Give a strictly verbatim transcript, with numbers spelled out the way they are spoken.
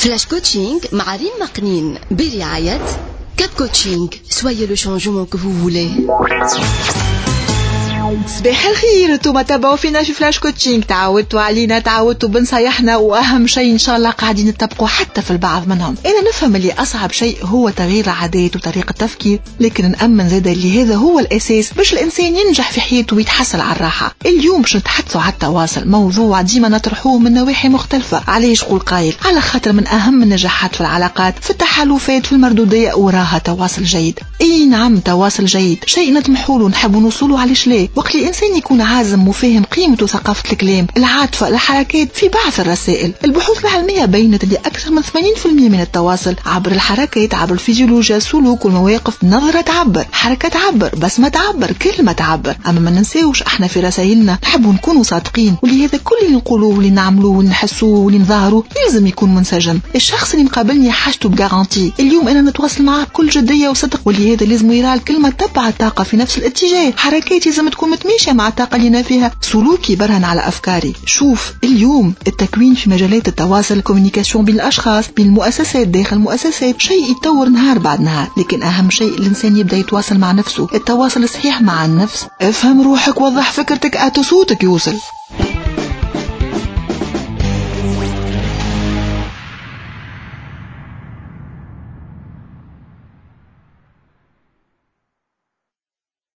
فلاش كوتشينغ مع ريم مقنين برعاية كاب كوتشينغ. Soyez le changement que vous voulez. صباح الخير، انتم تابعوا فينا في فلاش كوتشينغ. تعودتوا علينا، تعودتوا بنصيحنا، واهم شيء ان شاء الله قاعدين نتبقوا حتى في البعض منهم. انا نفهم اللي اصعب شيء هو تغيير العادات وطريقه التفكير، لكن نامن زاده اللي هذا هو الاساس باش الانسان ينجح في حياته ويتحصل على الراحه. اليوم باش نتحدثوا على التواصل، موضوع ديما نطرحوه من نواحي مختلفه. علاش قول قايل؟ على خاطر من اهم النجاحات في العلاقات، في التحالفات، في المردوديه، وراها تواصل جيد. اي نعم، تواصل جيد شيء نطمحوا له ونحبوا نوصلوا. علاش ليه؟ وقت الإنسان يكون عازم وفاهم قيمة وثقافة الكلام، العاطفة، الحركات في بعض الرسائل. البحوث العلمية بينت أن أكثر من ثمانين بالمئة من التواصل عبر الحركات، عبر الفيزيولوجيا، السلوك والمواقف. نظرة تعبر، حركة تعبر، بسمة تعبر، كلمة تعبر. أما ما ننساوش احنا في رسائلنا نحبوا نكونوا صادقين، ولهذا كل اللي نقولوه واللي نعملوه واللي نحسوه واللي نظهروه لازم يكون منسجم. الشخص اللي مقابلني حاجته بجارانتي، اليوم أنا نتواصل معاه بكل جدية وصدق، ولهذا لازم يرى الكلمة تبع الطاقة في نفس الاتجاه. حركاتي لازم تكون متماشية مع الطاقة اللي أنا فيها، سلوكي برهن على أفكاري. شوف اليوم التكوين في مجالات التواصل، كوميونيكاسيون بين الأشخاص، بين المؤسسات، داخل المؤسسات، شيء يتطور نهار بعد نهار. لكن أهم شيء الإنسان يبدأ يتواصل مع نفسه، التواصل الصحيح مع النفس. افهم روحك، وضح فكرتك، أتو صوتك يوصل.